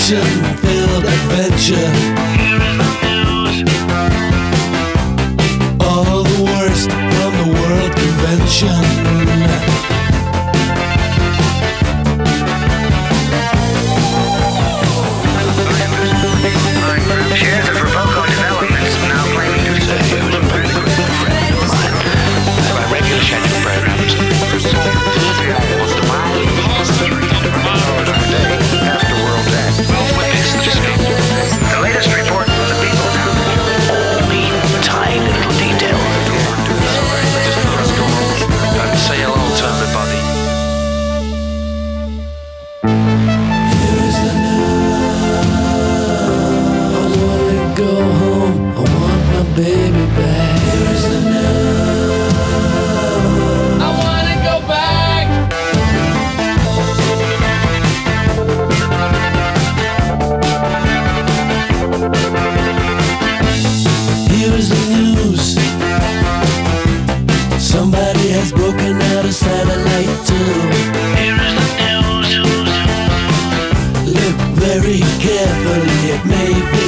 action-filled adventure. All the worst from the World Convention. Shares of Roboco Developments now claiming to say it was a friend of mine. My regular scheduled programs. Was the mile hours per day after World End. The latest report from the people now. Only tiny little detail. And say hello to everybody. Go home, I want my baby back. Here's the news. I wanna go back. Here's the news. Somebody has broken out a satellite too. Here's the news. Look very carefully, it may be